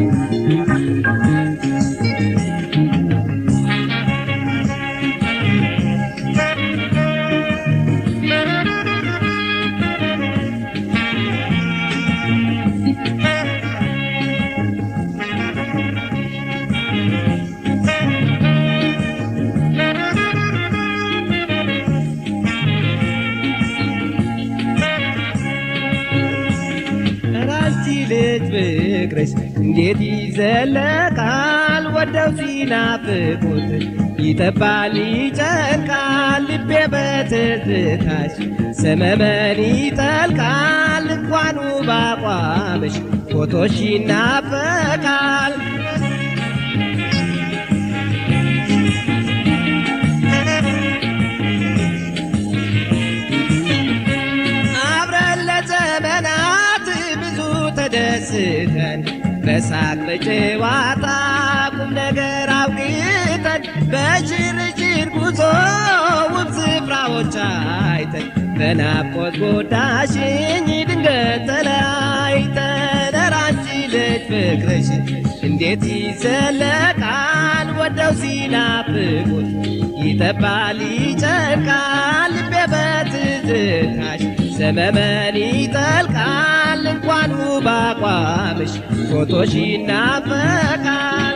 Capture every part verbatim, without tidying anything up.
ፍቅርሽ እንዴት ይዘለቃል ወደው ሲናፍቁት ይጠባል ይጨርቃል ልቤ በትዝታሽ ሰመመን ይጠልቃል እንኳን ውብ አቋምሽ ፎቶሽ ይናፈቃል አብረን ለዘመናት ብዙ ተደስተን በሳቅ በጨዋታ ቁም ነገር አውግተን በሽርሽር ጉዞ ውብ ስፍራዎች አይተን በናፍቆት ጎዳሽኝ ድንገት ተለያይተን አንቺ ልጅ ፍቅርሽ እንዴት ይዘለቃል ወደው ሲናፍቁት ይጠባል ይጨርቃል ልቤ በትዝታሽ ሰመመን ይጠልቃል እንኳን ውብ አቋምሽ ፎቶሽ ይናፈቃል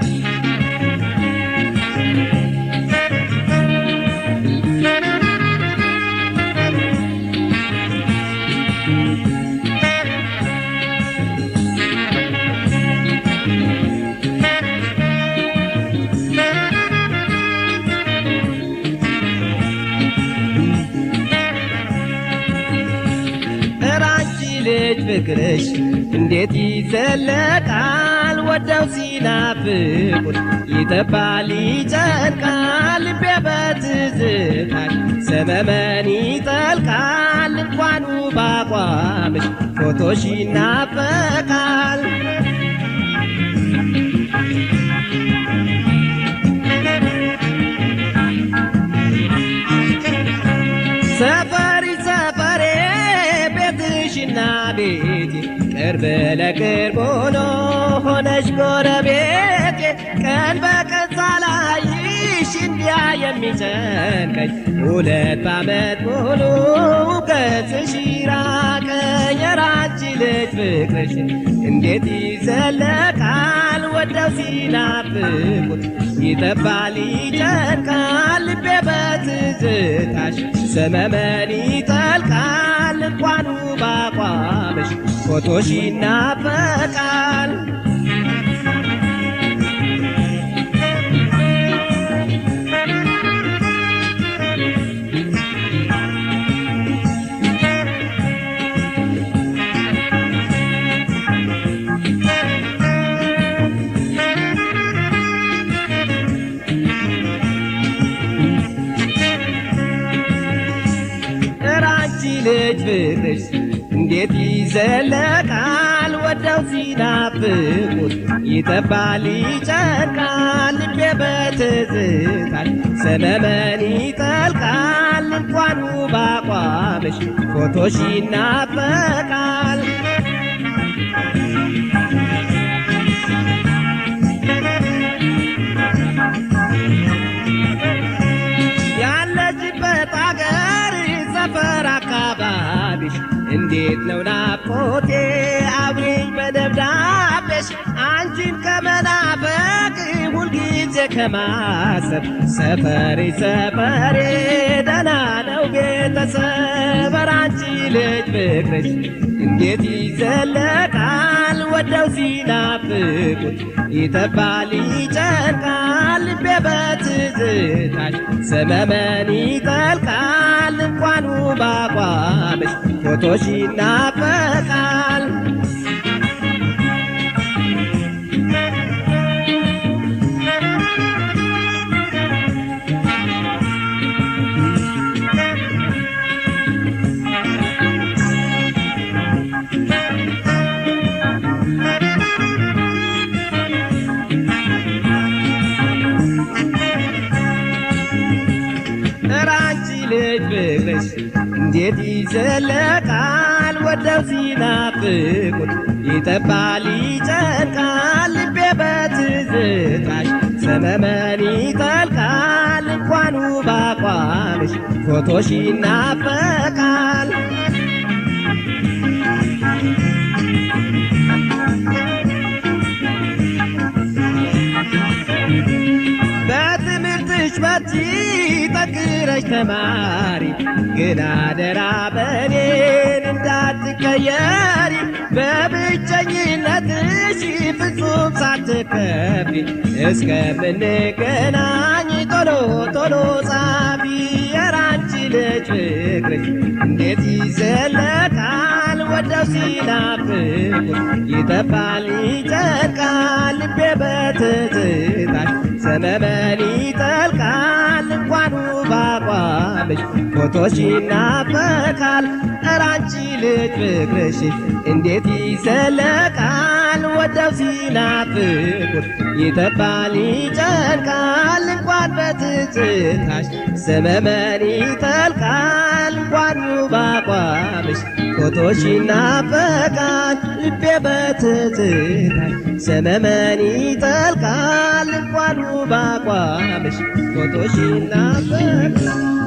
ፍቅርሽ እንዴት ይዘለቃል ወደው ሲናፍቁት ይጠባል ይጨርቃል ልቤ በትዝታሽ ሰመመን ይጠልቃል እንኳን ውብ አቋምሽ ፎቶሽ ይናፈቃል ሰፈሪ ሰፈሬ ቤትሽና ቤቴ ቅርብ ለቅርብ ሆኖ ሆነሽ ጎረቤቴ ቀን በቀን ሳላይሽ እንዲያ የሚጨንቀኝ ሁለት ዓመት ሙሉ ገጽሽ ራቀኝ ኧረ አንቺ ልጅ ፍቅርሽ እንዴት ይዘለቃል ወደው ሲናፍቁት ይጠባል ይጨርቃል ልቤ በትዝታሽ ሰመመን ይጠልቃል እንኳን ውብ አቋምሽ ፎቶሽ ይናፈቃል ልጅ ፍቅርሽ እንዴት ይዘለቃል ወደው ሲናፍቁት ይጠባል ይጨርቃል ልቤ በትዝታሽ ሰመመን ይጠልቃል እንኳን ውብ አቋምሽ ፎቶሽ ይናፈቃል ያለችበት አገር ሰፈር አካባቢሽ እንዴት ነው ናፍቆቴ አብሪኝ በደብዳቤሽ አንቺን ከመናፈቅ ሁልጊዜ ከማሰብ ሰፈሬ ሰፈሬ ደህና ነው ቤተሰብ ኧረ አንቺ ልጅ ፍቅርሽ እንዴት ይዘለቃል ወደው ሲናፍቁት ይጠባል ይጨርቃል ልቤ በትዝታሽ ሰመመን ይጠልቃል እንኳን ውብ አቋምሽ ፎቶሽ ይናፈቃል ፍቅርሽ እንዴት ይዘለቃል ወደው ሲናፍቁት ይጠባል ይጨርቃል ፎቶሽ ይናፈቃል በትምህርትሽ በርቺ ጠንክረሽ ተማሪ ግን አደራ በኔን እንዳትቀየሪ በብቸኝነትሽ ፍጹም ሳትከፊ እስከምንገናኝ ቶሎ ቶሎ ጻፊ የራንቺ ልጅ ፍቅርሽ እንዴት ይዘለቃል ወደው ሲናፍቁት ይጠፋል ይጨርቃል ልቤ በትዝታሽ ሰመመን ይጠልቃል እንኳን ውብ አቋምሽ ፎቶሽ ይናፈቃል ኧረ አንቺ ልጅ ፍቅርሽ እንዴት ይዘለቃል ወደው ሲናፍቁት ይጠፋል ይጨርቃል እንኳን በትዝታሽ ሰመመን ይጠልቃል እንኳን ውብ አቋምሽ ፎቶሽ ይናፈቃል ልቤ በትዝታሽ ሰመመን ይጠልቃል እንኳን ውብ አቋምሽ ፎቶሽ ይናፈቃል